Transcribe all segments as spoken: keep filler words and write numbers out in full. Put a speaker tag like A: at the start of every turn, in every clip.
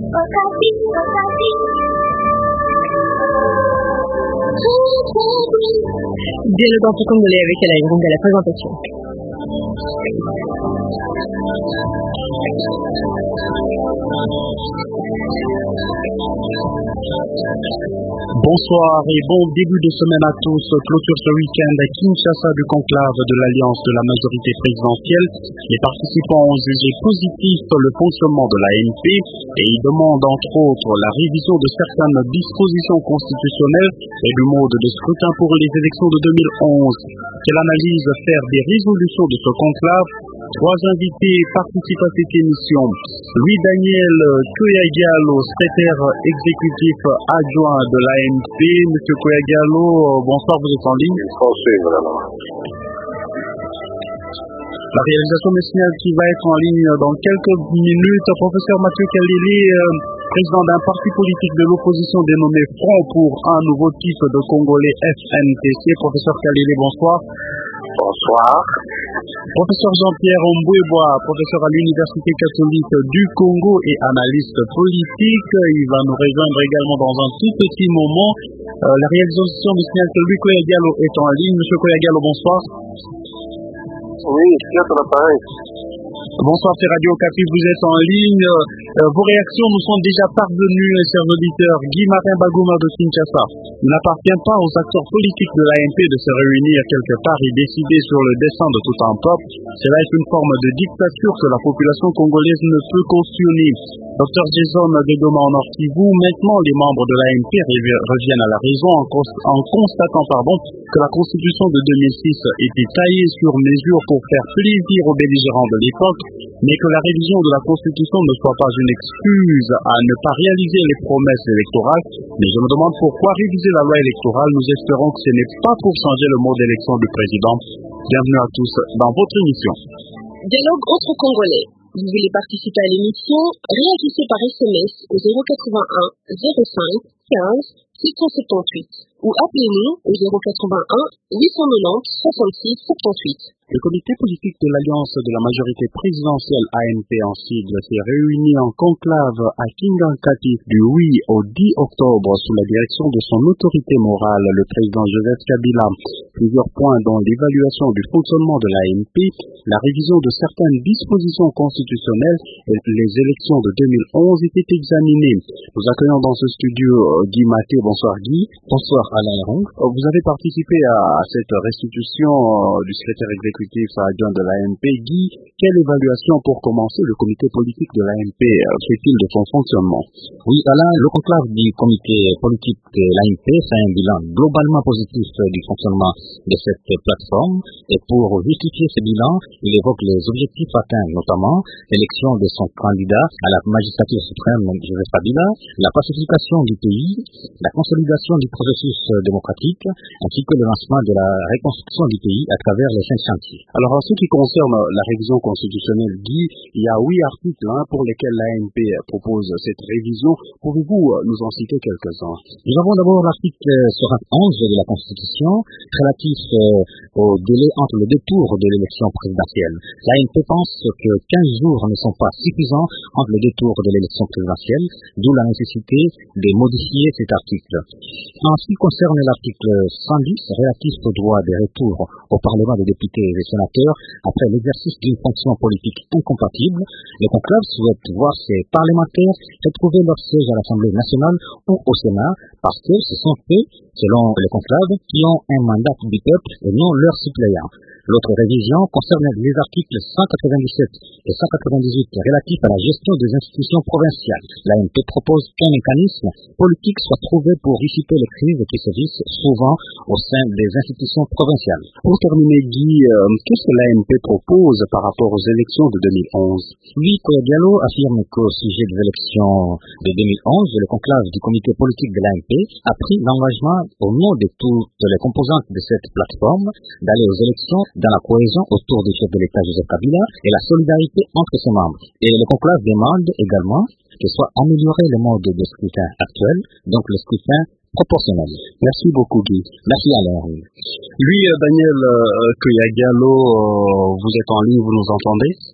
A: Dialogue entre Congolais avec Alain Grung à la présentation.
B: Bonsoir et bon début de semaine à tous. Clôture ce week-end à Kinshasa du conclave de l'Alliance de la majorité présidentielle. Les participants ont jugé positif le fonctionnement de l'A N P et ils demandent entre autres la révision de certaines dispositions constitutionnelles et du mode de scrutin pour les élections de deux mille onze. Quelle analyse faire des résolutions de ce conclave? Trois invités participent à cette émission. Louis Daniel Koyagalo, secrétaire exécutif adjoint de l'A N P. Monsieur Koyagalo, bonsoir, vous êtes en ligne. La réalisation de signal qui va être en ligne dans quelques minutes. Professeur Mathieu Kalele, président d'un parti politique de l'opposition dénommé Front pour un nouveau type de Congolais, F N T C. Professeur Kalele, bonsoir.
C: Bonsoir.
B: Professeur Jean-Pierre Ombouebois, professeur à l'Université catholique du Congo et analyste politique. Il va nous rejoindre également dans un tout petit moment. Euh, la réalisation du signal que Louis Koyagalo est en ligne. Monsieur Koyagalo, bonsoir.
C: Oui, c'est sur l'appareil.
B: Bonsoir, c'est Radio Okapi, vous êtes en ligne. Euh, vos réactions nous sont déjà parvenues, chers auditeurs. Guy Marin Bagouma de Kinshasa. Il n'appartient pas aux acteurs politiques de l'A N P de se réunir quelque part et décider sur le destin de tout un peuple. Cela est une forme de dictature que la population congolaise ne peut cautionner. Docteur Jason de Goma en Nord-Kivu, maintenant les membres de l'A N P reviennent à la raison en, const- en constatant pardon, que la constitution de deux mille six était taillée sur mesure pour faire plaisir aux belligérants de l'époque, mais que la révision de la constitution ne soit pas une excuse à ne pas réaliser les promesses électorales. Mais je me demande pourquoi réviser la loi électorale. Nous espérons que ce n'est pas pour changer le mode d'élection du président. Bienvenue à tous dans votre émission.
A: Dialogue entre Congolais. Vous voulez participer à l'émission? Réagissez par S M S au zéro quatre-vingt-un zéro cinq quinze six cent soixante-dix-huit ou appelez-nous au zéro quatre-vingt-un huit cent quatre-vingt-dix soixante-six soixante-huit.
B: Le comité politique de l'Alliance de la majorité présidentielle A N P en sigle s'est réuni en conclave à Kingankati du huit au dix octobre sous la direction de son autorité morale, le président Joseph Kabila. Plusieurs points dont l'évaluation du fonctionnement de l'A N P, la révision de certaines dispositions constitutionnelles et les élections de deux mille onze étaient examinées. Nous accueillons dans ce studio Guy Maté. Bonsoir Guy.
D: Bonsoir Alain Grung.
B: Vous avez participé à cette restitution du secrétaire exécutif adjoint de l'A N P. Guy, quelle évaluation pour commencer le comité politique de l'A N P fait-il de son fonctionnement?
D: Oui Alain, le conclave du comité politique de l'A N P fait un bilan globalement positif du fonctionnement de cette plateforme et pour justifier ce bilan, il évoque les objectifs atteints, notamment l'élection de son candidat à la magistrature suprême, Joseph Kabila, la pacification du pays, la consolidation du processus démocratique, ainsi que le lancement de la reconstruction du pays à travers les cinq chantiers.
B: Alors, en ce qui concerne la révision constitutionnelle, Guy, il y a huit articles hein, pour lesquels l'A N P propose cette révision. Pouvez-vous nous en citer quelques-uns?
D: Nous avons d'abord l'article soixante-onze de la Constitution relatif euh, au délai entre les deux tours de l'élection présidentielle. L'A N P pense que quinze jours ne sont pas suffisants entre les deux tours de l'élection présidentielle, d'où la nécessité de modifier cet article. En ce qui concerne l'article cent dix relatif au droit de retour au Parlement des députés et des sénateurs après l'exercice d'une fonction politique incompatible, le conclave souhaite voir ces parlementaires retrouver leur siège à l'Assemblée nationale ou au Sénat parce que ce sont eux, selon le conclave, qui ont un mandat du peuple et non leurs suppléants. L'autre révision concerne les articles cent quatre-vingt-dix-sept et cent quatre-vingt-dix-huit relatifs à la gestion des institutions provinciales. L'A N P propose qu'un mécanisme politique soit trouvé pour dissiper les crises qui sévissent souvent au sein des institutions provinciales.
B: Pour terminer, Guy, euh, qu'est-ce que l'A N P propose par rapport aux élections de deux mille onze?
D: Oui, Koyagalo affirme qu'au sujet des élections de deux mille onze, le conclave du comité politique de l'A N P a pris l'engagement au nom de toutes les composantes de cette plateforme d'aller aux élections dans la cohésion autour du chef de l'État Joseph Kabila et la solidarité entre ses membres. Et le conclave demande également que soit amélioré le mode de scrutin actuel, donc le scrutin proportionnel.
B: Merci beaucoup Guy.
D: Merci Alain.
B: Lui, Daniel euh, Koyagalo, euh, vous êtes en ligne, vous nous entendez?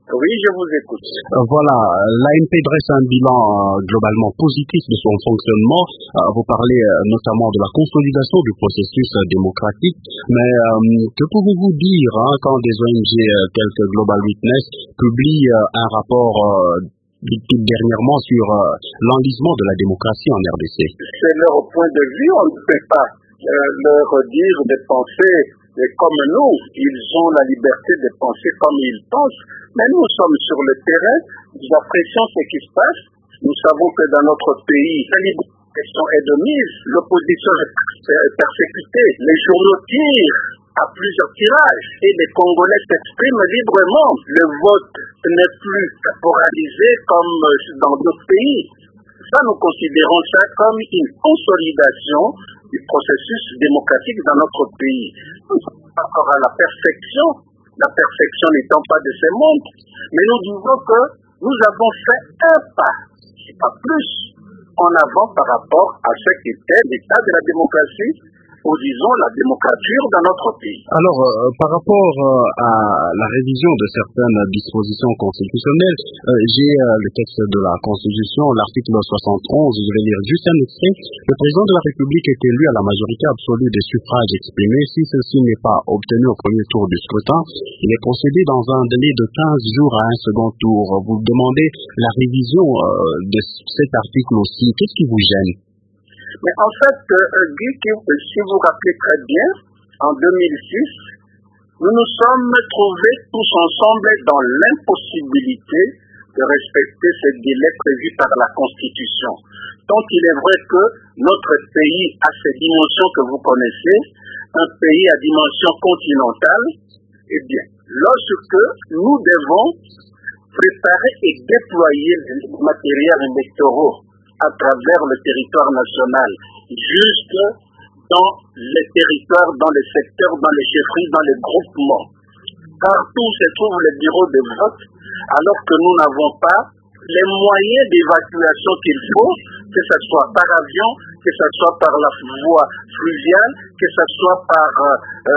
C: Oui, je vous écoute.
B: Euh, voilà, l'A M P dresse un bilan euh, globalement positif de son fonctionnement. Euh, vous parlez euh, notamment de la consolidation du processus euh, démocratique, mais euh, que pouvez-vous dire hein, quand des O N G euh, telles que Global Witness publient euh, un rapport euh, dernièrement sur euh, l'enlisement de la démocratie en R D C?
C: C'est leur point de vue, on ne peut pas euh, leur dire de penser comme nous. Ils ont la liberté de penser comme ils pensent, mais nous sommes sur le terrain, nous apprécions ce qui se passe. Nous savons que dans notre pays, la liberté est de mise, l'opposition est persécutée, les journaux tirent à plusieurs tirages et les Congolais s'expriment librement. Le vote n'est plus caporalisé comme dans d'autres pays. Ça, nous considérons ça comme une consolidation du processus démocratique dans notre pays. Nous sommes pas encore à la perfection, la perfection n'étant pas de ce monde, mais nous disons que nous avons fait un pas, pas plus, en avant par rapport à ce qu'était l'état de la démocratie, ou disons la démocrature dans notre pays.
B: Alors, euh, par rapport euh, à la révision de certaines dispositions constitutionnelles, euh, j'ai euh, le texte de la Constitution, l'article soixante-onze, je vais lire juste un extrait. Le président de la République est élu à la majorité absolue des suffrages exprimés. Si ceci n'est pas obtenu au premier tour du scrutin, il est procédé dans un délai de quinze jours à un second tour. Vous demandez la révision euh, de cet article aussi. Qu'est-ce qui vous gêne?
C: Mais en fait, euh, Guy, si vous vous rappelez très bien, en deux mille six, nous nous sommes trouvés tous ensemble dans l'impossibilité de respecter ce délai prévu par la Constitution. Donc il est vrai que notre pays a ces dimensions que vous connaissez, un pays à dimension continentale, eh bien, lorsque nous devons préparer et déployer les matériels électoraux à travers le territoire national, jusque dans les territoires, dans les secteurs, dans les chefferies, dans les groupements. Partout se trouvent les bureaux de vote, alors que nous n'avons pas les moyens d'évacuation qu'il faut, que ce soit par avion, que ce soit par la voie fluviale, que ce soit par euh,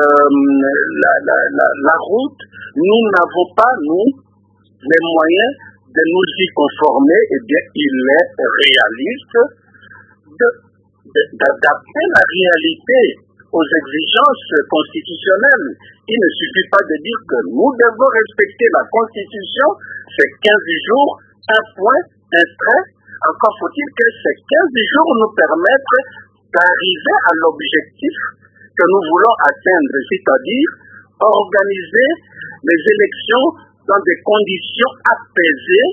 C: la, la, la, la route. Nous n'avons pas, nous, les moyens de nous y conformer. Eh bien, il est réaliste d'adapter la réalité aux exigences constitutionnelles. Il ne suffit pas de dire que nous devons respecter la Constitution, c'est quinze jours, un point, un trait. Encore faut-il que ces quinze jours nous permettent d'arriver à l'objectif que nous voulons atteindre, c'est-à-dire organiser les élections dans des conditions apaisées,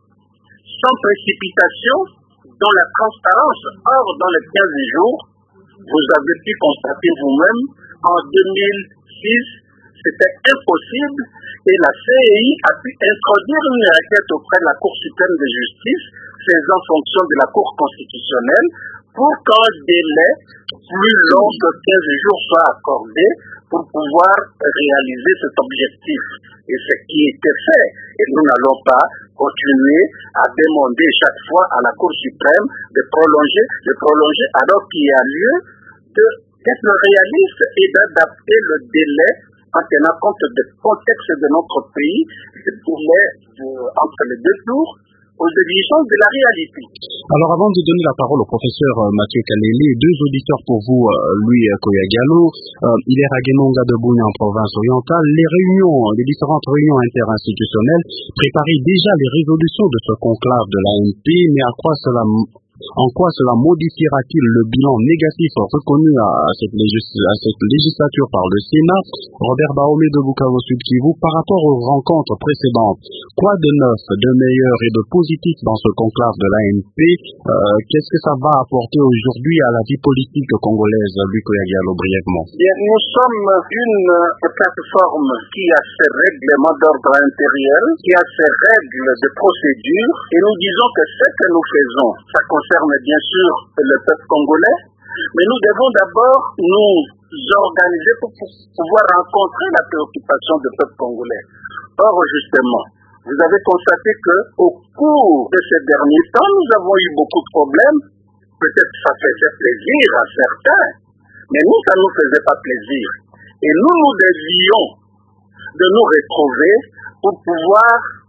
C: sans précipitation, dans la transparence. Or, dans les quinze jours, vous avez pu constater vous-même, en deux mille six, c'était impossible et la C E I a pu introduire une requête auprès de la Cour suprême de justice, faisant fonction de la Cour constitutionnelle, pour qu'un délai plus long que quinze jours soit accordé pour pouvoir réaliser cet objectif. Et ce qui était fait. Et nous n'allons pas continuer à demander chaque fois à la Cour suprême de prolonger, de prolonger, alors qu'il y a lieu d'être réaliste et d'adapter le délai en tenant compte du contexte de notre pays et pour les, euh, entre les deux tours, aux exigences de la réalité.
B: Alors avant de donner la parole au professeur euh, Mathieu Kaleli, deux auditeurs pour vous, euh, Louis Koyagalo, euh, il est Ragenonga de Bougne en province orientale. Les réunions, les différentes réunions interinstitutionnelles préparaient déjà les résolutions de ce conclave de l'A M P, mais à quoi cela En quoi cela modifiera-t-il le bilan négatif reconnu à cette, légis à cette législature par le Sénat? Robert Baomé de Bukavu Sud Kivu, par rapport aux rencontres précédentes, quoi de neuf, de meilleur et de positif dans ce conclave de l'A M P? euh, Qu'est-ce que ça va apporter aujourd'hui à la vie politique congolaise? Louis Koyagalo, brièvement.
C: Bien, nous sommes une plateforme qui a ses règlements d'ordre intérieur, qui a ses règles de procédure, et nous disons que ce que nous faisons, ça concerne bien sûr le peuple congolais, mais nous devons d'abord nous organiser pour pouvoir rencontrer la préoccupation du peuple congolais. Or, justement, vous avez constaté qu'au cours de ces derniers temps, nous avons eu beaucoup de problèmes. Peut-être que ça faisait plaisir à certains, mais nous, ça ne nous faisait pas plaisir. Et nous, nous devions de nous retrouver pour pouvoir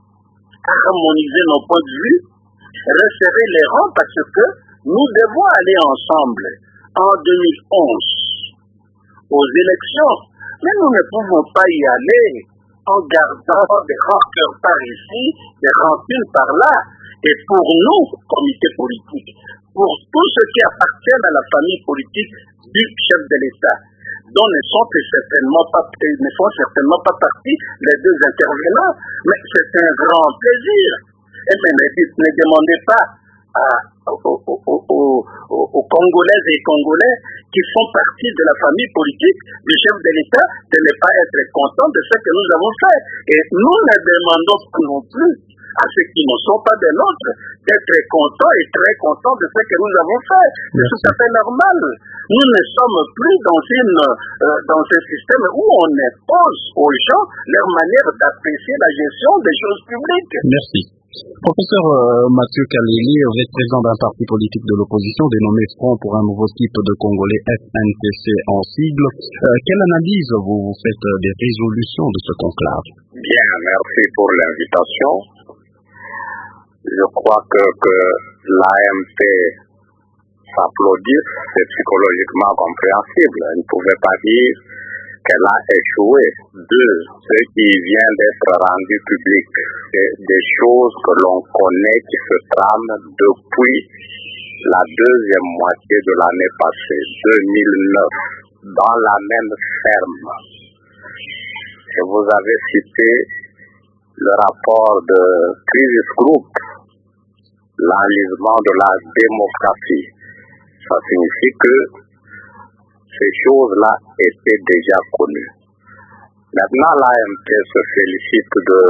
C: harmoniser nos points de vue, resserrer les rangs parce que nous devons aller ensemble en deux mille onze aux élections. Mais nous ne pouvons pas y aller en gardant des rancœurs par ici, des rancunes par là. Et pour nous, comité politique, pour tous ceux qui appartiennent à la famille politique du chef de l'État, dont ne sont certainement pas, ne sont certainement pas partis les deux intervenants, mais c'est un grand plaisir. Et mais ne, ne demandez pas à, aux, aux, aux, aux Congolaises et Congolais qui font partie de la famille politique du chef de l'État de ne pas être contents de ce que nous avons fait. Et nous ne demandons pas non plus à ceux qui ne sont pas des nôtres d'être contents et très contents de ce que nous avons fait. C'est tout à fait normal. Nous ne sommes plus dans, une, euh, dans un système où on impose aux gens leur manière d'apprécier la gestion des choses publiques.
B: Merci. Professeur euh, Mathieu Kaleli, vous êtes président d'un parti politique de l'opposition dénommé Front pour un nouveau type de Congolais, F N P C en sigle. Euh, quelle analyse vous, vous faites des résolutions de ce conclave?
C: Bien, merci pour l'invitation. Je crois que, que l'A M P s'applaudit, c'est psychologiquement compréhensible. Elle ne pouvait pas dire qu'elle a échoué. Deux, ce qui vient d'être rendu public, c'est des choses que l'on connaît qui se trament depuis la deuxième moitié de l'année passée, deux mille neuf, dans la même ferme. Et vous avez cité le rapport de Crisis Group, l'enlisement de la démocratie. Ça signifie que ces choses-là étaient déjà connues. Maintenant, l'A M P se félicite de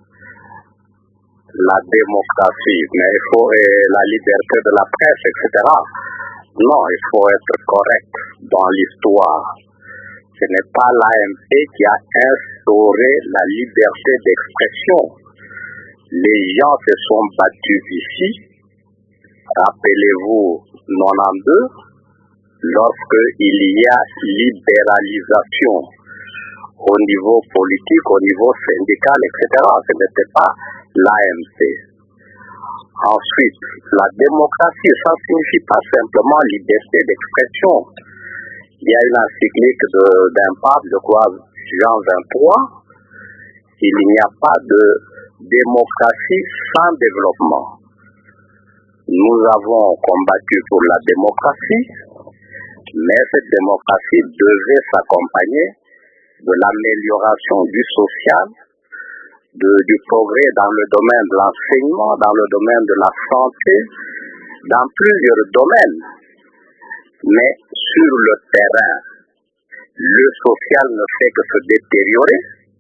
C: la démocratie, mais il faut et la liberté de la presse, et cetera. Non, il faut être correct dans l'histoire. Ce n'est pas l'A M P qui a instauré la liberté d'expression. Les gens se sont battus ici. Rappelez-vous, quatre-vingt-douze, lorsque il y a libéralisation au niveau politique, au niveau syndical, et cetera. Ce n'était pas l'A M P. Ensuite, la démocratie, ça ne signifie pas simplement liberté d'expression. Il y a une encyclique d'un pape, je crois, Jean vingt-trois. Il n'y a pas de démocratie sans développement. Nous avons combattu pour la démocratie, mais cette démocratie devait s'accompagner de l'amélioration du social, de, du progrès dans le domaine de l'enseignement, dans le domaine de la santé, dans plusieurs domaines. Mais sur le terrain, le social ne fait que se détériorer.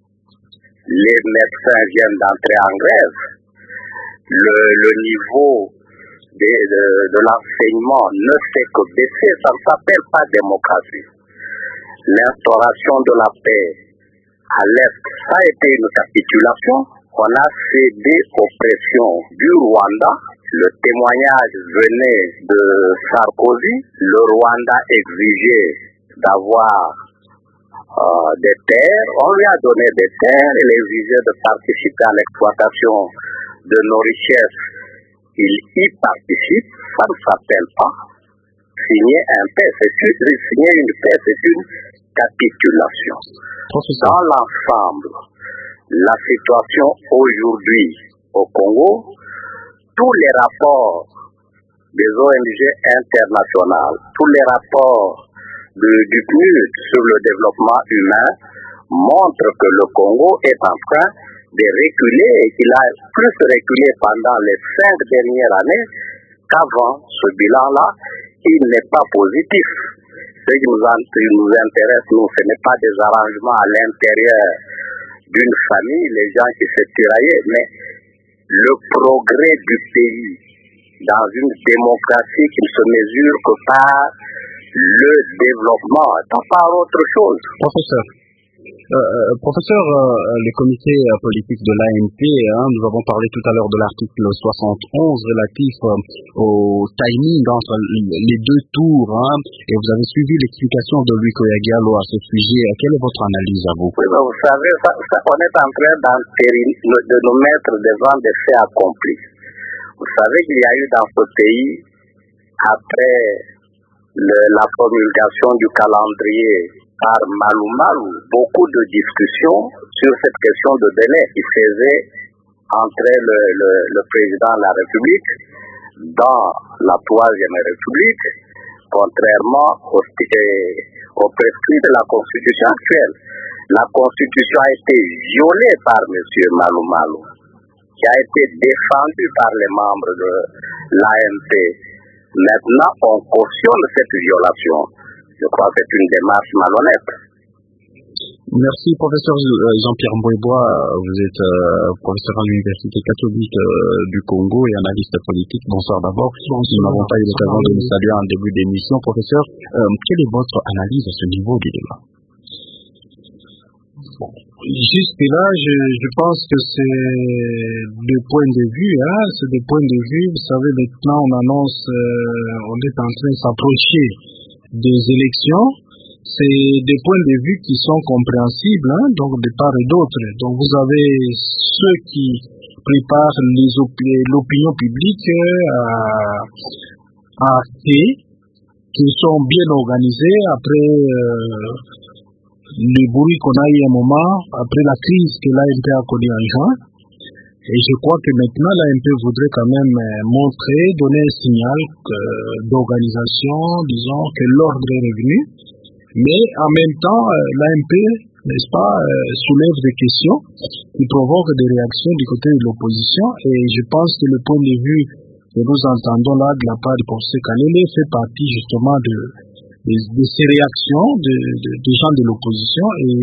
C: Les médecins viennent d'entrer en grève. Le, le niveau de, de, de l'enseignement ne fait que baisser. Ça ne s'appelle pas démocratie. L'instauration de la paix à l'Est, ça a été une capitulation. On a cédé aux pressions du Rwanda. Le témoignage venait de Sarkozy. Le Rwanda exigeait d'avoir euh, des terres. On lui a donné des terres. Il exigeait de participer à l'exploitation de nos richesses. Il y participe. Ça ne s'appelle pas signer un paix. C'est signer une paix, c'est une capitulation. Dans l'ensemble, la situation aujourd'hui au Congo, tous les rapports des O N G internationales, tous les rapports de, du P N U D sur le développement humain montrent que le Congo est en train de reculer et qu'il a plus reculé pendant les cinq dernières années qu'avant. Ce bilan-là, il n'est pas positif. Ce qui nous, nous intéresse, nous, ce n'est pas des arrangements à l'intérieur d'une famille, les gens qui se tiraillaient, mais le progrès du pays dans une démocratie qui ne se mesure que par le développement, pas par autre chose.
B: Professeur, Euh, professeur, euh, les comités euh, politiques de l'A M P, hein, nous avons parlé tout à l'heure de l'article soixante et onze relatif euh, au timing entre les deux tours, hein, et vous avez suivi l'explication de Louis Koya-Diallo à ce sujet. Quelle est votre analyse à vous?
C: Oui, ben vous savez, ça, ça, on est en train de nous mettre devant des faits accomplis. Vous savez qu'il y a eu dans ce pays, après le, la promulgation du calendrier par Malou Malou, beaucoup de discussions sur cette question de délai qui faisait entrer le, le, le président de la République dans la troisième République, contrairement au, au prescrit de la Constitution actuelle. La Constitution a été violée par M. Malou Malou, qui a été défendue par les membres de l'A M P. Maintenant, on cautionne cette violation. Je crois que c'est une démarche malhonnête.
B: Merci, professeur Jean-Pierre Mbouébois. Vous êtes euh, professeur à l'Université catholique euh, du Congo et analyste politique. Bonsoir d'abord. Nous n'avons pas eu l'occasion de nous saluer en début d'émission. Professeur, euh, quelle est votre analyse à ce niveau du débat?
E: Bon, jusque-là, je, je pense que c'est des points de vue, hein, c'est des points de vue. Vous savez, maintenant, on annonce, euh, on est en train de s'approcher des élections. C'est des points de vue qui sont compréhensibles, hein, donc de part et d'autre. Donc, vous avez ceux qui préparent les opi- l'opinion publique à, à acter, qui sont bien organisés après euh, le bruit qu'on a eu un moment, après la crise que l'A M P a connue en juin. Et je crois que maintenant, l'A M P voudrait quand même montrer, donner un signal euh, d'organisation, disons que l'ordre est revenu. Mais en même temps, euh, l'A M P, n'est-ce pas, euh, soulève des questions qui provoquent des réactions du côté de l'opposition. Et je pense que le point de vue que nous entendons là de la part du professeur Kalele fait partie justement de, de, de ces réactions de, de, des gens de l'opposition. Et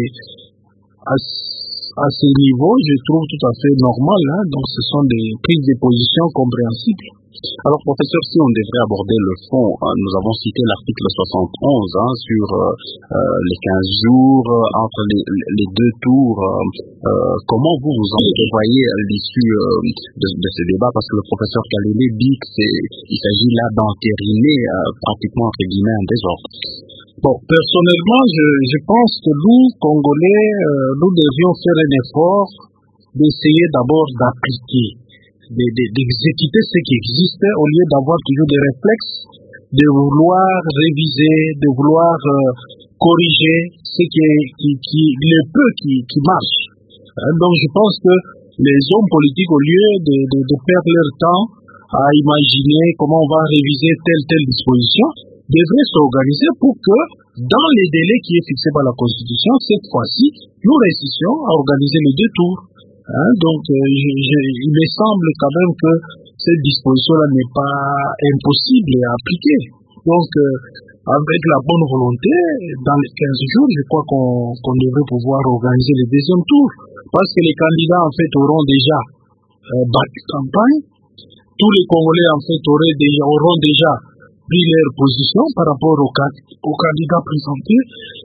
E: à, à ce niveau, je trouve tout à fait normal. Hein, donc ce sont des prises de position compréhensibles.
B: Alors, professeur, si on devrait aborder le fond, hein, nous avons cité l'article soixante et onze hein, sur euh, euh, les quinze jours euh, entre les, les deux tours. Euh, euh, comment vous vous entrevoyez à l'issue euh, de, de ce débat? Parce que le professeur Kalele dit qu'il s'agit là d'entériner euh, pratiquement, entre guillemets, un désordre.
E: Bon, personnellement, je, je pense que nous, Congolais, euh, nous devions faire un effort d'essayer d'abord d'appliquer, d'exécuter ce qui existe au lieu d'avoir toujours des réflexes, de vouloir réviser, de vouloir euh, corriger ce qui, est, qui, qui le peu qui, qui marche. Hein, donc je pense que les hommes politiques, au lieu de, de, de perdre leur temps à imaginer comment on va réviser telle telle disposition, devraient s'organiser pour que, dans les délais qui est fixé par la Constitution, cette fois-ci, nous réussissions à organiser les deux tours. Hein, donc, euh, je, je, il me semble quand même que cette disposition-là n'est pas impossible à appliquer. Donc, euh, avec la bonne volonté, dans les quinze jours, je crois qu'on qu'on devrait pouvoir organiser le deuxième tour. Parce que les candidats, en fait, auront déjà euh, battu campagne. Tous les Congolais, en fait, auraient déjà, auront déjà pris leur position par rapport aux, aux candidats présentés.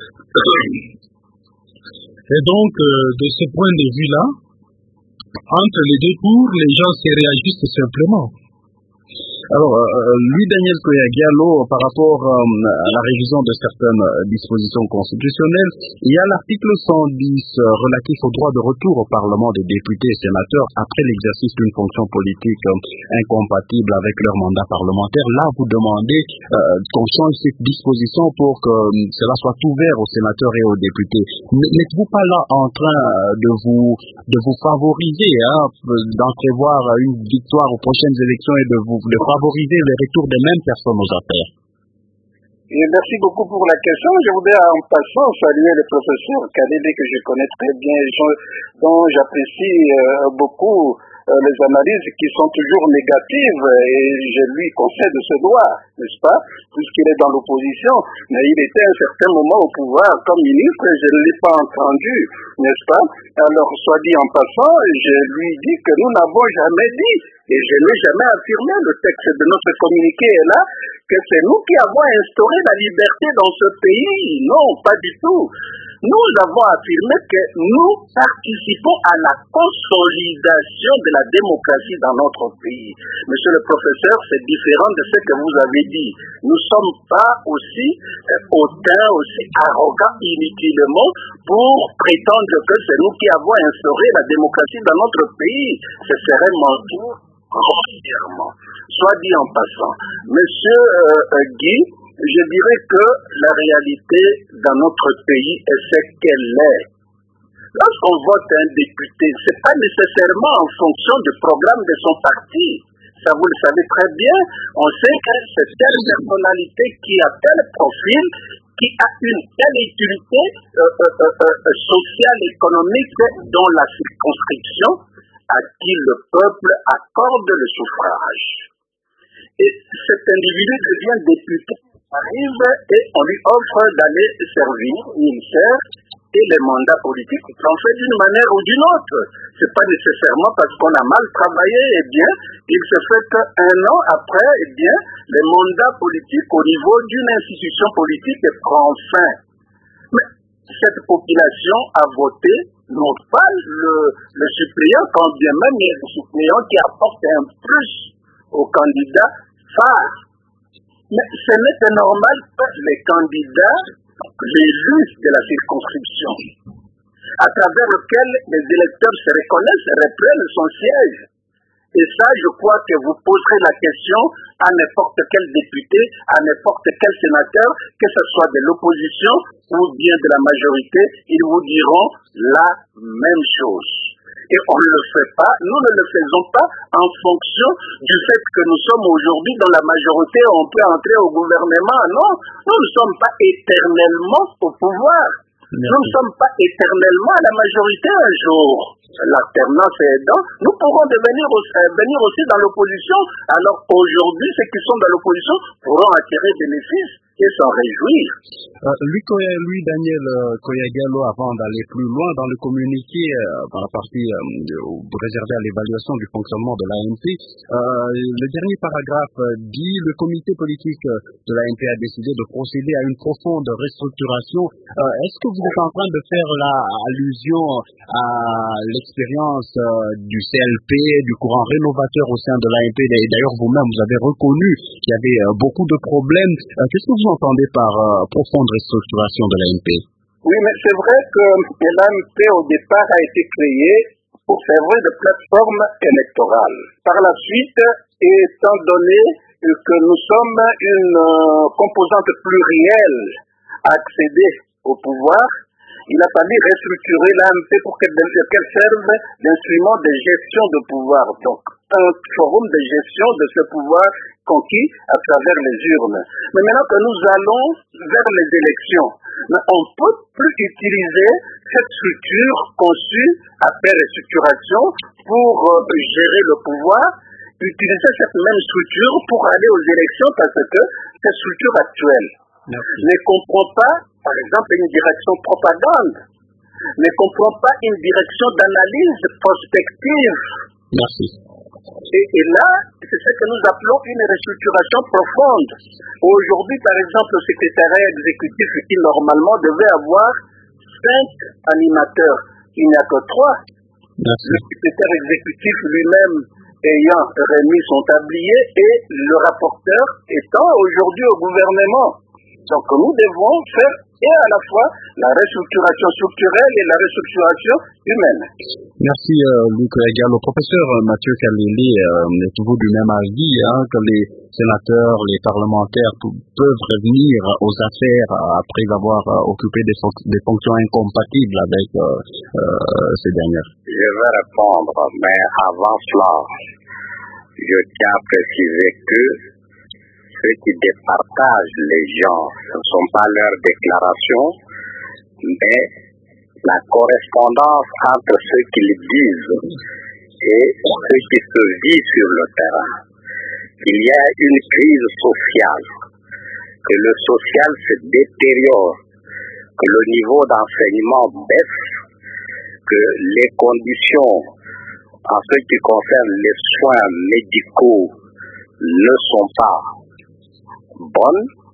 E: Et donc, euh, de ce point de vue-là, entre les deux tours, les gens se réagissent simplement.
B: Alors, euh, lui, Daniel Koya-Diallo, par rapport euh, à la révision de certaines dispositions constitutionnelles, il y a l'article cent dix euh, relatif au droit de retour au Parlement des députés et sénateurs après l'exercice d'une fonction politique euh, incompatible avec leur mandat parlementaire. Là, vous demandez euh, qu'on change cette disposition pour que euh, cela soit ouvert aux sénateurs et aux députés. N'êtes-vous pas là en train de vous de vous favoriser, hein, d'entrevoir une victoire aux prochaines élections et de vous de favoriser le retour des mêmes personnes aux affaires?
C: Et merci beaucoup pour la question. Je voudrais en passant saluer le professeur Kalele que je connais très bien, dont j'apprécie euh, beaucoup euh, les analyses qui sont toujours négatives et je lui concède ce droit, n'est-ce pas, puisqu'il est dans l'opposition. Mais il était à un certain moment au pouvoir comme ministre et je ne l'ai pas entendu, n'est-ce pas? Alors, soit dit en passant, je lui dis que nous n'avons jamais dit, et je n'ai jamais affirmé, le texte de notre communiqué est là, que c'est nous qui avons instauré la liberté dans ce pays. Non, pas du tout. nous avons affirmé que nous participons à la consolidation de la démocratie dans notre pays. Monsieur le professeur, c'est différent de ce que vous avez dit. Nous ne sommes pas aussi euh, hautains, aussi arrogants inutilement pour prétendre que c'est nous qui avons instauré la démocratie dans notre pays. Ce serait mentir grossièrement. Soit dit en passant. Monsieur euh, Guy, je dirais que la réalité dans notre pays est ce qu'elle est. Lorsqu'on vote un député, ce n'est pas nécessairement en fonction du programme de son parti. Ça, vous le savez très bien. On sait que c'est telle personnalité qui a tel profil, qui a une telle utilité euh, euh, euh, sociale, économique dans la circonscription à qui le peuple accorde le suffrage. Et cet individu devient député, arrive et on lui offre d'aller servir, il sert, et les mandats politiques sont faits d'une manière ou d'une autre. Ce n'est pas nécessairement parce qu'on a mal travaillé, eh bien, il se fait qu'un an après, eh bien, les mandats politiques au niveau d'une institution politique prend fin. Mais cette population a voté non pas le, le suppléant, quand bien même il y a des suppléants qui apportent un plus au candidat phare. Mais ce n'est pas normal que les candidats, les élus de la circonscription, à travers lequel les électeurs se reconnaissent, reprennent son siège. Et ça, je crois que vous poserez la question à n'importe quel député, à n'importe quel sénateur, que ce soit de l'opposition ou bien de la majorité, ils vous diront la même chose. Et on ne le fait pas, nous ne le faisons pas en fonction du fait que nous sommes aujourd'hui dans la majorité, on peut entrer au gouvernement. Non, nous ne sommes pas éternellement au pouvoir. Nous ne sommes pas éternellement à la majorité un jour. L'alternance aidant, nous pourrons devenir aussi, venir aussi dans l'opposition. Alors aujourd'hui, ceux qui sont dans l'opposition pourront attirer bénéfices et s'en réjouir.
B: Euh, lui, lui, Daniel euh, Koyagalo, avant d'aller plus loin dans le communiqué, euh, dans la partie euh, réservée à l'évaluation du fonctionnement de l'A M P, euh, le dernier paragraphe dit le comité politique de l'A M P a décidé de procéder à une profonde restructuration. Euh, Est-ce que vous êtes en train de faire la allusion à l'expérience euh, du C L P, du courant rénovateur au sein de l'A M P? D'ailleurs, vous-même, vous avez reconnu qu'il y avait euh, beaucoup de problèmes. Euh, Qu'est-ce que vous entendez par euh, profonde restructuration de l'A M P?
C: Oui, mais c'est vrai que l'A M P au départ a été créée pour servir de plateforme électorale. Par la suite, étant donné que nous sommes une euh, composante plurielle à accéder au pouvoir, il a fallu restructurer l'A M P pour qu'elle serve d'instrument de gestion de pouvoir. Donc, un forum de gestion de ce pouvoir conquis à travers les urnes. Mais maintenant que nous allons vers les élections, on ne peut plus utiliser cette structure conçue après restructuration pour euh, gérer le pouvoir, utiliser cette même structure pour aller aux élections parce que cette structure actuelle Merci. ne comprend pas, par exemple, une direction propagande, ne comprend pas une direction d'analyse prospective.
B: Merci.
C: Et, et là, c'est ce que nous appelons une restructuration profonde. Aujourd'hui, par exemple, le secrétariat exécutif qui normalement devait avoir cinq animateurs, il n'y a que trois.
B: Merci.
C: Le secrétaire exécutif lui-même ayant remis son tablier et le rapporteur étant aujourd'hui au gouvernement. Donc nous devons faire et à la fois la restructuration structurelle et la restructuration humaine.
B: Merci euh, Luc Koyagalo. Professeur Mathieu Kalele euh, est toujours du même avis hein, que les sénateurs, les parlementaires peuvent revenir aux affaires après avoir euh, occupé des, fon- des fonctions incompatibles avec euh, euh, ces dernières.
F: Je vais répondre, mais avant cela, je tiens à préciser que ceux qui départagent les gens, ce ne sont pas leurs déclarations, mais la correspondance entre ceux qui le disent et ceux qui se vivent sur le terrain. Il y a une crise sociale, que le social se détériore, que le niveau d'enseignement baisse, que les conditions en ce qui concerne les soins médicaux ne sont pas bonnes,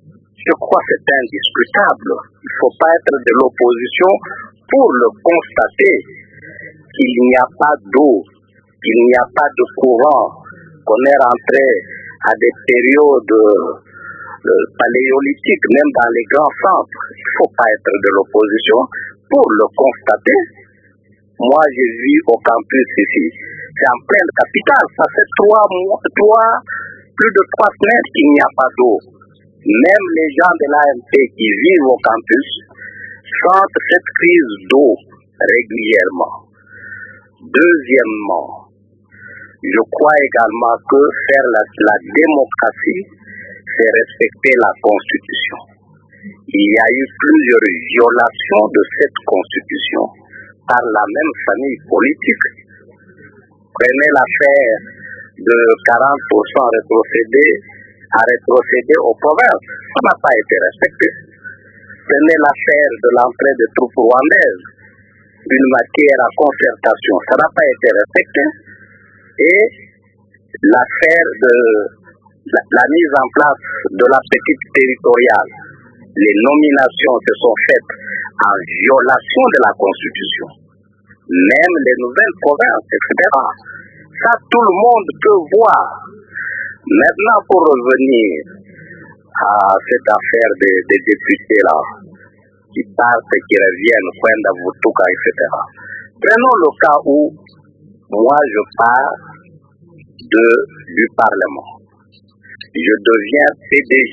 F: je crois que c'est indiscutable. Il ne faut pas être de l'opposition pour le constater qu'il n'y a pas d'eau, qu'il n'y a pas de courant, qu'on est rentré à des périodes euh, paléolithiques, même dans les grands centres. Il ne faut pas être de l'opposition pour le constater. Moi, je vis au campus ici. C'est en pleine capitale. Ça fait trois mois, trois, plus de trois semaines qu'il n'y a pas d'eau. Même les gens de l'A M P qui vivent au campus sentent cette crise d'eau régulièrement. Deuxièmement, je crois également que faire la, la démocratie, c'est respecter la Constitution. Il y a eu plusieurs violations de cette Constitution par la même famille politique. Prenez l'affaire de quarante pour cent rétrocédé à rétrocéder aux provinces. Ça n'a pas été respecté. Prenez l'affaire de l'entrée des troupes rwandaises, une matière à concertation. Ça n'a pas été respecté. Et l'affaire de la, la mise en place de la petite territoriale. Les nominations se sont faites en violation de la Constitution. Même les nouvelles provinces, et cetera. Ça, tout le monde peut voir. Maintenant, pour revenir à cette affaire des, des députés-là, qui partent et qui reviennent, Kwenda Vutuka, et cetera. Prenons le cas où moi je pars de, du Parlement. Je deviens P D G.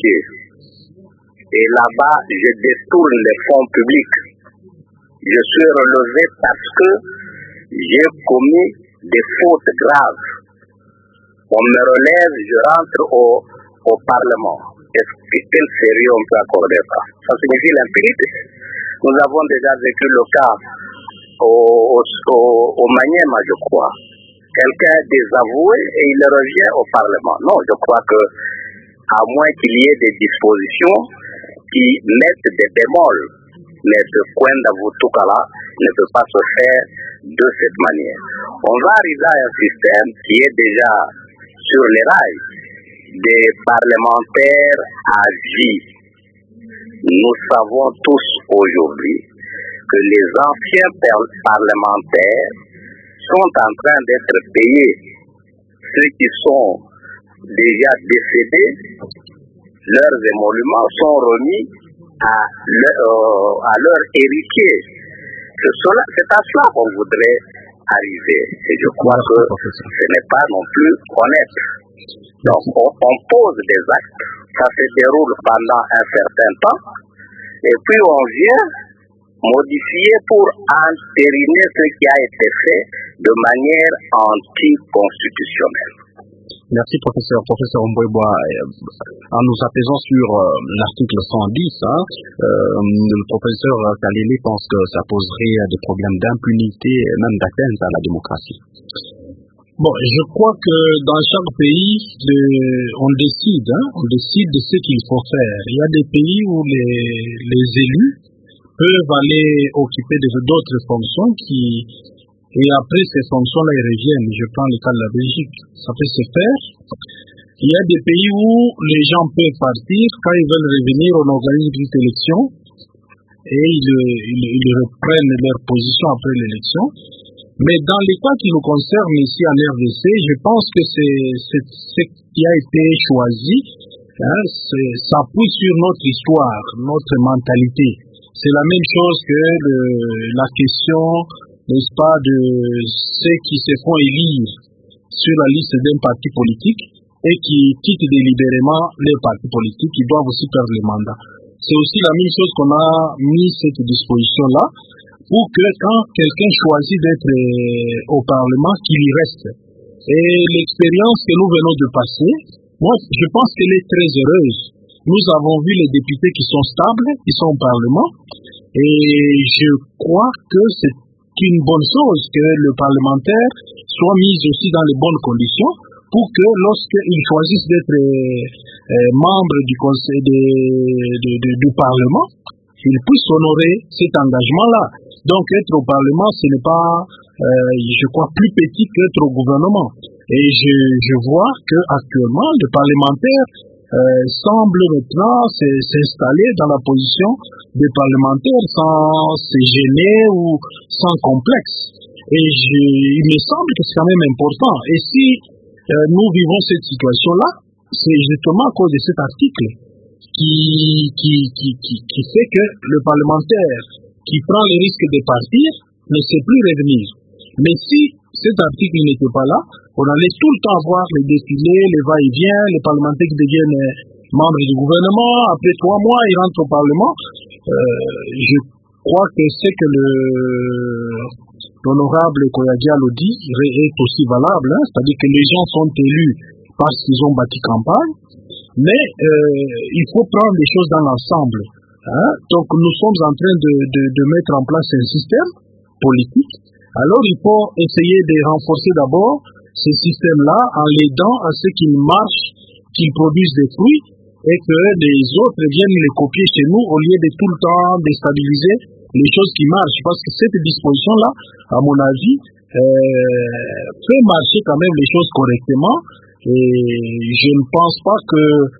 F: Et là-bas, je détourne les fonds publics. Je suis relevé parce que j'ai commis des fautes graves. On me relève, je rentre au, au Parlement. Est-ce que quel sérieux on peut accorder ça? Ça signifie l'impunité. Nous avons déjà vécu le cas au, au, au Maniema, je crois. Quelqu'un est désavoué et il revient au Parlement. Non, je crois que, à moins qu'il y ait des dispositions qui mettent des bémols, mais ce Kwenda Vutuka là ne peut pas se faire de cette manière. On va arriver à un système qui est déjà sur les rails, des parlementaires à vie. Nous savons tous aujourd'hui que les anciens parlementaires sont en train d'être payés. Ceux qui sont déjà décédés, leurs émoluments sont remis à, le, euh, à leur héritier. C'est à cela qu'on voudrait arriver. Et je crois que ce n'est pas non plus honnête. Donc on, on pose des actes, ça se déroule pendant un certain temps, et puis on vient modifier pour entériner ce qui a été fait de manière anticonstitutionnelle.
B: Merci professeur. Professeur Mbouébois, en nous apaisant sur euh, l'article cent dix, hein, euh, le professeur Kalele pense que ça poserait des problèmes d'impunité et même d'atteinte à la démocratie.
E: Bon, je crois que dans chaque pays, le, on décide, hein, on décide de ce qu'il faut faire. Il y a des pays où les, les élus peuvent aller occuper d'autres fonctions qui, et après ces fonctions-là, ils reviennent. Je prends le cas de la Belgique. Ça peut se faire. Il y a des pays où les gens peuvent partir. Quand ils veulent revenir, on organise une élection et ils, ils, ils reprennent leur position après l'élection. Mais dans les cas qui nous concernent ici en R D C, je pense que c'est ce qui a été choisi, hein, s'appuie sur notre histoire, notre mentalité. C'est la même chose que le, la question, n'est-ce pas, de ceux qui se font élire sur la liste d'un parti politique et qui quittent délibérément les partis politiques, qui doivent aussi perdre le mandat. C'est aussi la même chose qu'on a mis cette disposition-là, pour que quand quelqu'un choisit d'être au Parlement, qu'il y reste. Et l'expérience que nous venons de passer, moi, je pense qu'elle est très heureuse. Nous avons vu les députés qui sont stables, qui sont au Parlement, et je crois que c'est une bonne chose que le parlementaire soit mis aussi dans les bonnes conditions pour que lorsqu'il choisisse d'être euh, membre du conseil de, de, de, du Parlement, il puisse honorer cet engagement-là. Donc être au Parlement, ce n'est pas, euh, je crois, plus petit qu'être au gouvernement. Et je, je vois qu'actuellement, le parlementaire euh, semble maintenant s'installer dans la position des parlementaires sans se gêner ou sans complexe. Et je, il me semble que c'est quand même important. Et si euh, nous vivons cette situation-là, c'est justement à cause de cet article qui, qui, qui, qui, qui fait que le parlementaire qui prend le risque de partir ne sait plus revenir. Mais si cet article n'était pas là, on allait tout le temps voir les défilés, les va-et-vient, les parlementaires qui deviennent membres du gouvernement. Après trois mois, ils rentrent au Parlement. Euh, je crois que c'est que le l'honorable Koya Diallo dit est aussi valable, hein, c'est-à-dire que les gens sont élus parce qu'ils ont bâti campagne, mais euh, il faut prendre les choses dans l'ensemble. Hein. Donc nous sommes en train de, de, de mettre en place un système politique. Alors il faut essayer de renforcer d'abord ce système-là en l'aidant à ce qu'il marche, qu'il produise des fruits et que les autres viennent les copier chez nous au lieu de tout le temps déstabiliser les choses qui marchent. Parce que cette disposition-là, à mon avis, euh, fait marcher quand même les choses correctement. Et je ne pense pas que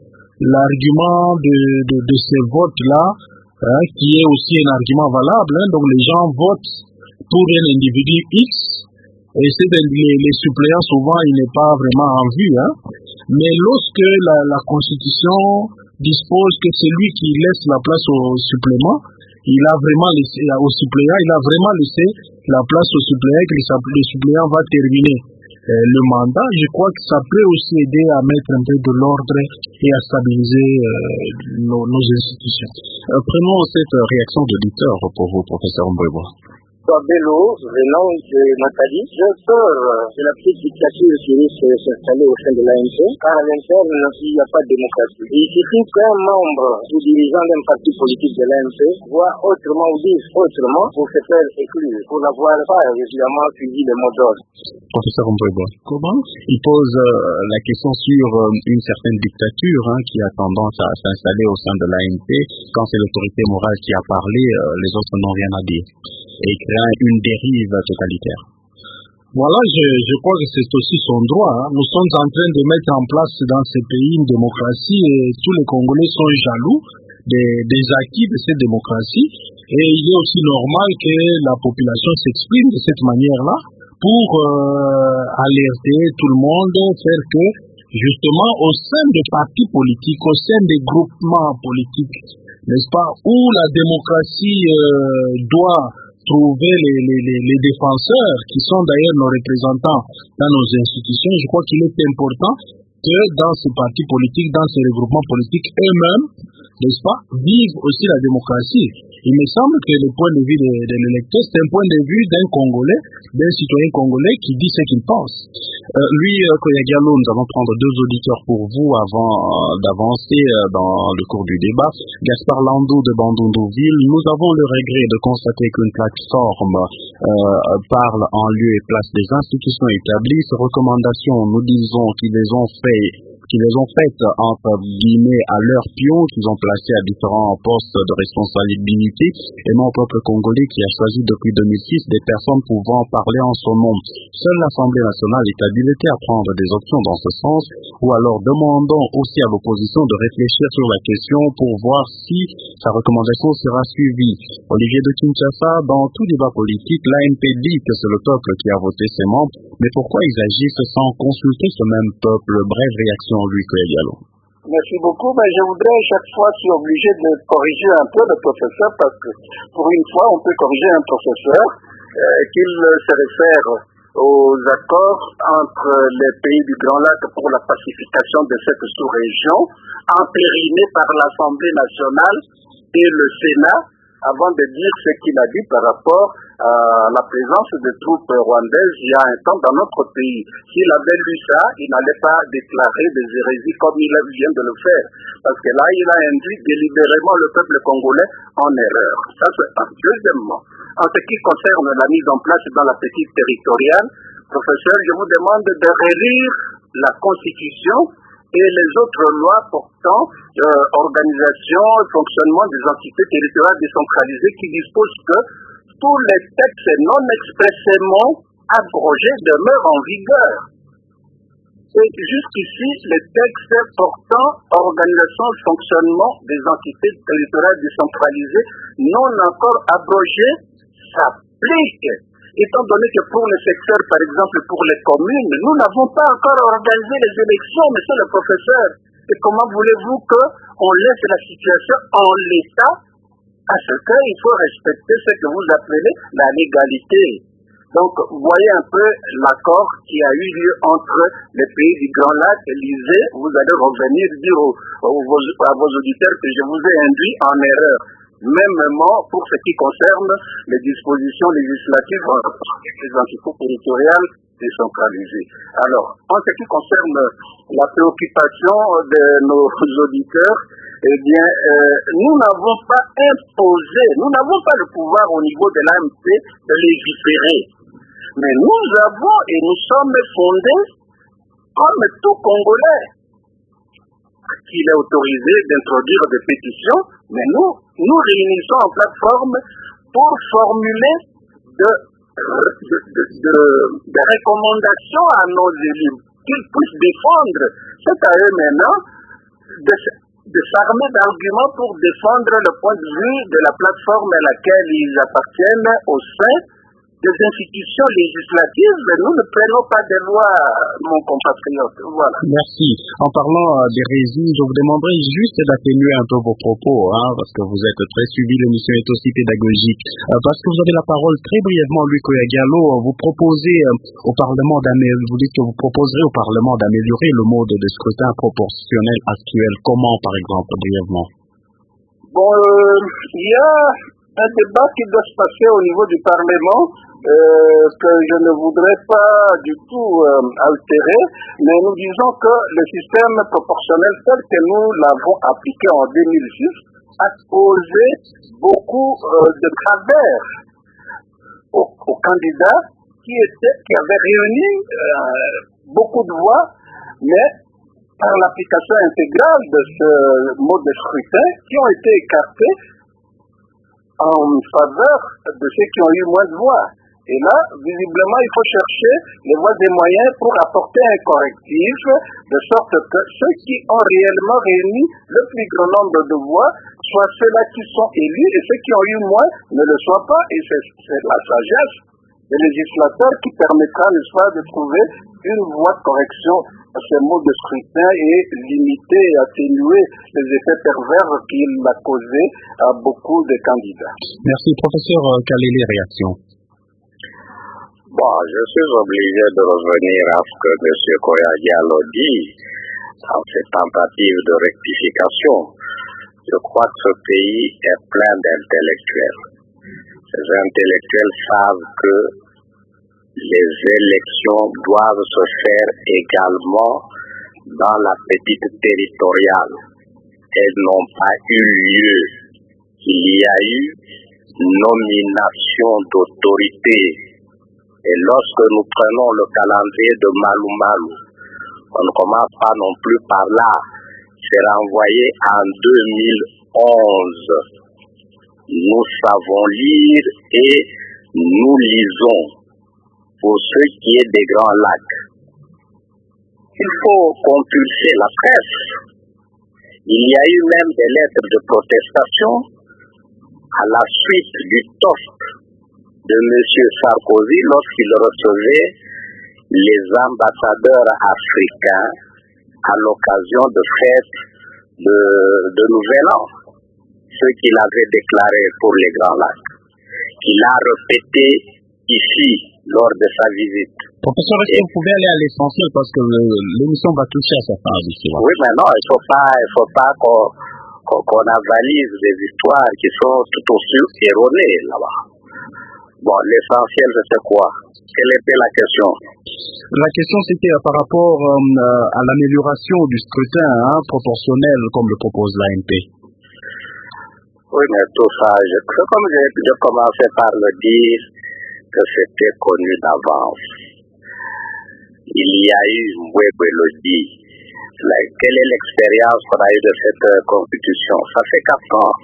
E: l'argument de, de, de ces votes-là, hein, qui est aussi un argument valable, hein, donc les gens votent pour un individu X, et c'est les, les suppléants, souvent, il n'est pas vraiment en vue. Hein. Mais lorsque la, la Constitution dispose que c'est lui qui laisse la place au supplément, il a vraiment laissé, au suppléant, il a vraiment laissé la place au suppléant, et que le suppléant va terminer euh, le mandat. Je crois que ça peut aussi aider à mettre un peu de l'ordre et à stabiliser euh, nos, nos institutions.
B: Euh, prenons cette réaction d'auditeur pour vous, professeur Mbouébois.
C: Bello, venant de Nathalie, j'ai peur de la petite dictature qui risque de s'installer au sein de l'A M P, car à l'interne, il n'y a pas de démocratie. Il suffit qu'un membre ou dirigeant d'un parti politique de l'A M P voit autrement ou dise autrement pour se faire exclure, pour n'avoir pas évidemment suivi le mot d'ordre.
B: Professeur Mbouébois, comment il pose euh, la question sur euh, une certaine dictature hein, qui a tendance à s'installer au sein de l'A M P. Quand c'est l'autorité morale qui a parlé, euh, les autres n'ont rien à dire. Et créer une dérive totalitaire.
E: Voilà, je, je crois que c'est aussi son droit. Hein. Nous sommes en train de mettre en place dans ces pays une démocratie et tous les Congolais sont jaloux des, des acquis de cette démocratie. Et il est aussi normal que la population s'exprime de cette manière-là pour euh, alerter tout le monde, faire que justement au sein des partis politiques, au sein des groupements politiques, n'est-ce pas, où la démocratie euh, doit trouver les, les, les, les défenseurs qui sont d'ailleurs nos représentants dans nos institutions. Je crois qu'il est important que dans ces partis politiques, dans ces regroupements politiques eux-mêmes, n'est-ce pas, vivent aussi la démocratie. Il me semble que le point de vue de, de l'électeur, c'est un point de vue d'un Congolais, d'un citoyen congolais qui dit ce qu'il pense.
B: Euh, lui, euh, Koya Diallo, nous allons prendre deux auditeurs pour vous avant euh, d'avancer euh, dans le cours du débat. Gaspard Landou de Bandundouville, nous avons le regret de constater qu'une plateforme euh, parle en lieu et place des institutions établies. Ces recommandations, nous disons qu'ils les ont fait qui les ont faites entre guillemets à leur pion, qu'ils ont placé à différents postes de responsabilité, et non au peuple congolais qui a choisi depuis deux mille six des personnes pouvant parler en son nom. Seule l'Assemblée nationale est habilitée à prendre des options dans ce sens, ou alors demandons aussi à l'opposition de réfléchir sur la question pour voir si sa recommandation sera suivie. Olivier de Kinshasa, dans tout débat politique, l'A M P dit que c'est le peuple qui a voté ses membres, mais pourquoi ils agissent sans consulter ce même peuple? Brève réaction. Lui, Diallo.
C: Merci beaucoup. Mais je voudrais chaque fois être obligé de corriger un peu le professeur parce que pour une fois, on peut corriger un professeur euh, qu'il se réfère aux accords entre les pays du Grand Lac pour la pacification de cette sous-région, entérinés par l'Assemblée nationale et le Sénat, avant de dire ce qu'il a dit par rapport à la présence de troupes rwandaises il y a un temps dans notre pays. S'il avait lu ça, il n'allait pas déclarer des hérésies comme il vient de le faire. Parce que là, il a induit délibérément le peuple congolais en erreur. Ça, c'est un. Deuxièmement, en ce qui concerne la mise en place dans la petite territoriale, professeur, je vous demande de relire la Constitution et les autres lois portant euh, organisation et fonctionnement des entités territoriales décentralisées qui disposent que tous les textes non expressément abrogés demeurent en vigueur. Et jusqu'ici, les textes portant organisation et fonctionnement des entités territoriales décentralisées non encore abrogés s'appliquent. Étant donné que pour le secteur, par exemple pour les communes, nous n'avons pas encore organisé les élections, monsieur le professeur. Et comment voulez-vous qu'on laisse la situation en l'état à ce qu'il faut respecter ce que vous appelez la légalité? Donc, voyez un peu l'accord qui a eu lieu entre les pays du Grand Lac et l'Isée. Vous allez revenir dire aux, aux, à vos auditeurs que je vous ai induit en erreur. Mêmement pour ce qui concerne les dispositions législatives des entités territoriales décentralisées. Alors, en ce qui concerne la préoccupation de nos auditeurs, eh bien, euh, nous n'avons pas imposé, nous n'avons pas le pouvoir au niveau de l'A M P de légiférer. Mais nous avons et nous sommes fondés, comme tout Congolais, qu'il est autorisé d'introduire des pétitions, mais nous, nous réunissons en plateforme pour formuler de, de, de, de, de recommandations à nos élus, qu'ils puissent défendre. C'est à eux maintenant de, de s'armer d'arguments pour défendre le point de vue de la plateforme à laquelle ils appartiennent au sein des institutions législatives. Nous ne prenons pas des lois, mon compatriote. Voilà.
B: Merci. En parlant euh, des régimes, je vous demanderai juste d'atténuer un peu vos propos, hein, parce que vous êtes très suivi, l'émission est aussi pédagogique. Euh, parce que vous avez la parole très brièvement, Louis Koya-Diallo, vous proposez euh, au Parlement d'améliorer, vous dites que vous proposerez au Parlement d'améliorer le mode de scrutin proportionnel actuel. Comment, par exemple, brièvement?
C: Bon, euh, il y a un débat qui doit se passer au niveau du Parlement, euh, que je ne voudrais pas du tout euh, altérer, mais nous disons que le système proportionnel tel que nous l'avons appliqué en deux mille six a causé beaucoup euh, de travers aux, aux candidats qui, étaient, qui avaient réuni euh, beaucoup de voix, mais par l'application intégrale de ce mode de scrutin, qui ont été écartés en faveur de ceux qui ont eu moins de voix. Et là, visiblement, il faut chercher les voies et moyens pour apporter un correctif, de sorte que ceux qui ont réellement réuni le plus grand nombre de voix soient ceux-là qui sont élus, et ceux qui ont eu moins ne le soient pas. Et c'est, c'est la sagesse des législateurs qui permettra, n'est-ce pas, de trouver une voie de correction à ce mode de scrutin et limiter et atténuer les effets pervers qu'il a causés à beaucoup de candidats.
B: Merci. Professeur, quelle est les réactions?
F: Bon, je suis obligé de revenir à ce que M. Koya-Diallo dit dans cette tentative de rectification. Je crois que ce pays est plein d'intellectuels. Ces intellectuels savent que les élections doivent se faire également dans la petite territoriale. Elles n'ont pas eu lieu. Il y a eu nomination d'autorité. Et lorsque nous prenons le calendrier de Malou Malou, on ne commence pas non plus par là. C'est renvoyé en deux mille onze. Nous savons lire et nous lisons. Pour ce qui est des Grands Lacs, il faut compulser la presse. Il y a eu même des lettres de protestation à la suite du toast de M. Sarkozy lorsqu'il recevait les ambassadeurs africains à l'occasion de fêtes de, de Nouvel An, ce qu'il avait déclaré pour les Grands Lacs, qu'il a répété ici lors de sa visite.
B: Professeur, est-ce que vous pouvez aller à l'essentiel parce que l'émission va toucher à sa fin ici?
F: Oui, mais non, il ne faut pas, il faut pas qu'on, qu'on, qu'on avalise des histoires qui sont tout aussi erronées là-bas. Bon, l'essentiel, c'est quoi? Quelle était la question?
B: La question, c'était euh, par rapport euh, à l'amélioration du scrutin hein, proportionnel, comme le propose l'A M P.
F: Oui, mais tout ça, je, comme j'ai, je commençais par le dire, que c'était connu d'avance. Il y a eu, Mbwebwe le dit, quelle est l'expérience qu'on a eue de cette euh, constitution? Ça fait quatre ans.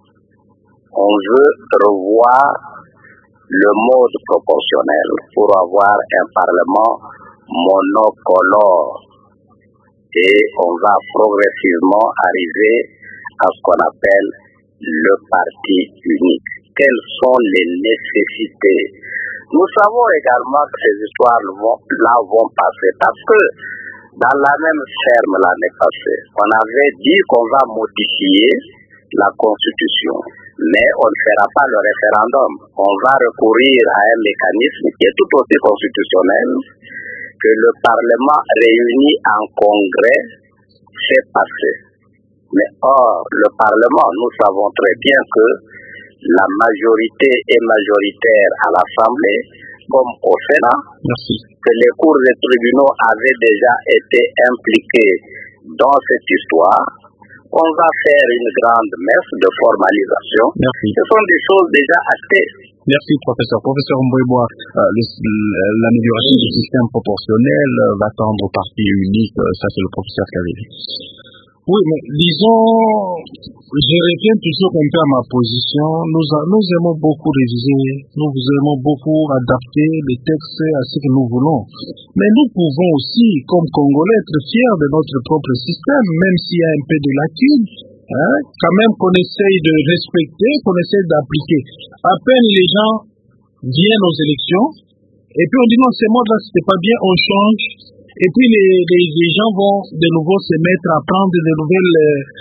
F: On veut revoir le mode proportionnel pour avoir un parlement monocolore. et on va progressivement arriver à ce qu'on appelle le parti unique. Quelles sont les nécessités? Nous savons également que ces histoires-là vont passer parce que dans la même ferme l'année passée, on avait dit qu'on va modifier la Constitution, mais on ne fera pas le référendum. On va recourir à un mécanisme qui est tout aussi constitutionnel que le Parlement réuni en congrès fait passer. Mais or, le Parlement, nous savons très bien que la majorité est majoritaire à l'Assemblée, comme au Sénat.
B: Merci.
F: Que les cours et tribunaux avaient déjà été impliqués dans cette histoire. On va faire une grande messe de formalisation.
B: Merci.
F: Ce sont des choses déjà actées.
B: Merci, professeur. Professeur Mbouébois, euh, l'amélioration du système proportionnel euh, va tendre au parti unique. Euh, ça, c'est le professeur qui avait dit.
E: Oui, mais disons, je reviens toujours un peu à ma position. Nous, nous aimons beaucoup réviser, nous aimons beaucoup adapter les textes à ce que nous voulons. Mais nous pouvons aussi, comme Congolais, être fiers de notre propre système, même s'il y a un peu de lacunes, hein, quand même qu'on essaye de respecter, qu'on essaye d'appliquer. À peine les gens viennent aux élections, et puis on dit non, ces modes-là, c'était pas bien, on change. Et puis les, les, les gens vont de nouveau se mettre à prendre de nouvelles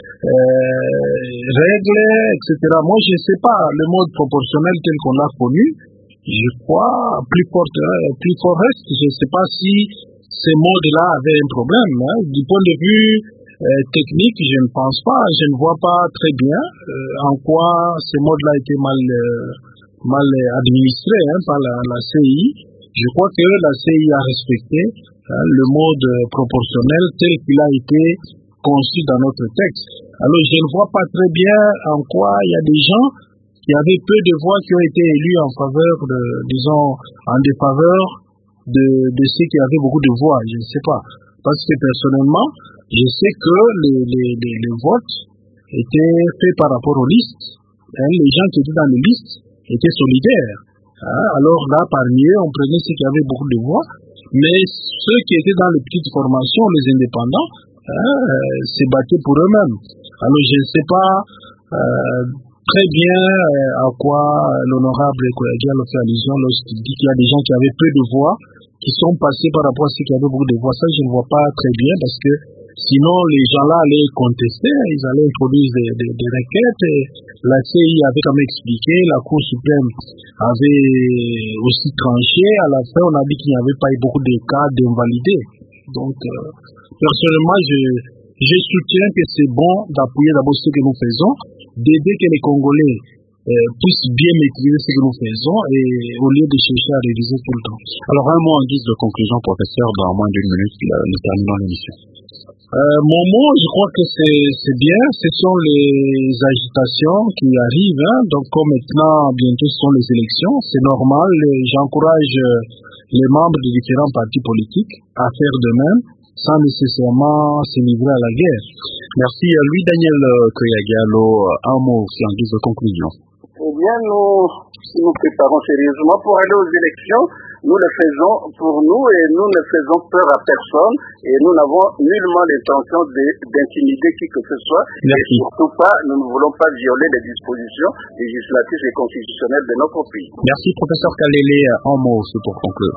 E: euh, règles, et cetera. Moi, je ne sais pas, le mode proportionnel tel qu'on l'a connu, je crois, plus fort, plus fort reste. Je ne sais pas si ces modes-là avaient un problème. Hein. Du point de vue euh, technique, je ne pense pas, je ne vois pas très bien euh, en quoi ces modes-là étaient mal, euh, mal administrés hein, par la, la C I. Je crois que la C I a respecté hein, le mode proportionnel tel qu'il a été conçu dans notre texte. Alors je ne vois pas très bien en quoi il y a des gens qui avaient peu de voix qui ont été élus en faveur de, disons, en défaveur de, de ceux qui avaient beaucoup de voix. Je ne sais pas. Parce que personnellement, je sais que les, les, les, les votes étaient faits par rapport aux listes. Hein, les gens qui étaient dans les listes étaient solidaires. Hein, alors là, parmi eux, on prenait ceux qui avaient beaucoup de voix, mais ceux qui étaient dans les petites formations, les indépendants, hein, euh, se battaient pour eux-mêmes. Alors je ne sais pas euh, très bien euh, à quoi l'honorable Koyagialo fait allusion lorsqu'il dit qu'il y a des gens qui avaient peu de voix, qui sont passés par rapport à ceux qui avaient beaucoup de voix. Ça, je ne vois pas très bien parce que sinon, les gens-là allaient contester, ils allaient introduire des, des, des requêtes. Et la C I avait quand même expliqué, la Cour suprême avait aussi tranché. À la fin, on a dit qu'il n'y avait pas eu beaucoup de cas d'invalidés. Donc, euh, personnellement, je, je soutiens que c'est bon d'appuyer d'abord ce que nous faisons, d'aider que les Congolais euh, puissent bien maîtriser ce que nous faisons et au lieu de chercher à réviser tout le temps.
B: Alors, un mot en guise de conclusion, professeur, dans moins d'une minute, nous terminons l'émission.
E: Euh, mon mot, je crois que c'est bien. Ce sont les agitations qui arrivent. Hein. Donc, comme maintenant, bientôt, ce sont les élections, c'est normal. J'encourage les membres des différents partis politiques à faire de même, sans nécessairement se livrer à la guerre.
B: Merci à lui, Daniel Koyagialo. Un mot aussi en guise de conclusion.
C: Eh bien, nous nous préparons sérieusement pour aller aux élections. Nous le faisons pour nous et nous ne faisons peur à personne et nous n'avons nullement l'intention d'intimider qui que ce soit.
B: Merci.
C: Et surtout pas, nous ne voulons pas violer les dispositions législatives et constitutionnelles de notre pays.
B: Merci, professeur Kalele. Un mot aussi pour conclure.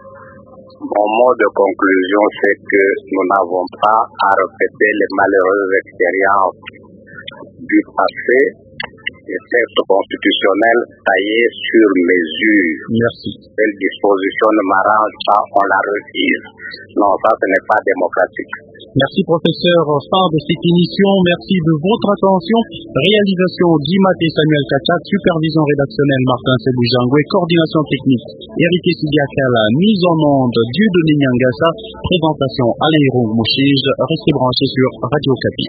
F: Mon mot de conclusion, c'est que nous n'avons pas à répéter les malheureuses expériences du passé. Des textes constitutionnels taillés sur mesure.
B: Merci.
F: Telle disposition ne m'arrange pas, on la refuse. Non, ça, ce n'est pas démocratique.
B: Merci, professeur. Fin de cette émission. Merci de votre attention. Réalisation d'Imate Samuel Kachak, supervision rédactionnelle Martin Sebujangwe, coordination technique Eric Sidiakala, mise en onde Dieudonné Nyangasa, présentation Alain Héroux Mouchige. Restez branchés sur Radio Okapi.